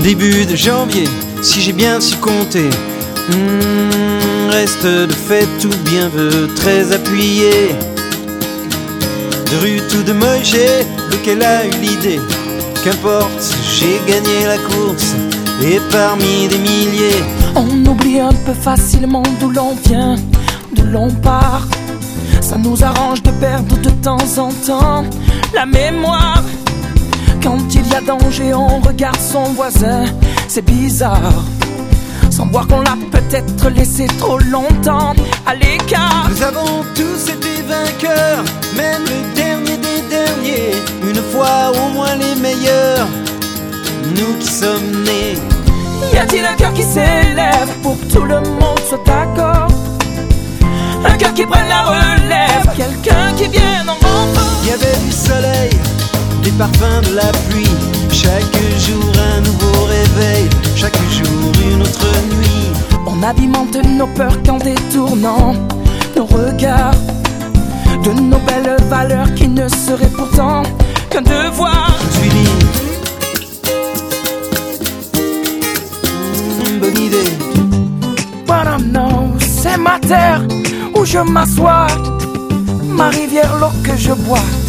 Début de janvier, si j'ai bien su compter, reste de fait tout bien veut très appuyé. De Ruth ou de Moïse, lequel a eu l'idée? Qu'importe, j'ai gagné la course et parmi des milliers. On oublie un peu facilement d'où l'on vient, d'où l'on part. Ça nous arrange de perdre de temps en temps la mémoire. Quand il y a danger, on regarde son voisin, c'est bizarre. Sans voir qu'on l'a peut-être laissé trop longtemps à l'écart. Nous avons tous été vainqueurs, même le dernier des derniers. Une fois au moins les meilleurs, nous qui sommes nés. Y a-t-il un cœur qui s'élève pour que tout le monde soit d'accord? Un cœur qui prenne la relève, quelqu'un qui vienne en renfort. Il y avait du soleil, des parfums de la pluie. Chaque jour un nouveau réveil, chaque jour une autre nuit. On avimente nos peurs qu'en détournant nos regards de nos belles valeurs qui ne seraient pourtant qu'un devoir. Je suis libre. Bonne idée. What I know, c'est ma terre où je m'assois, ma rivière, l'eau que je bois.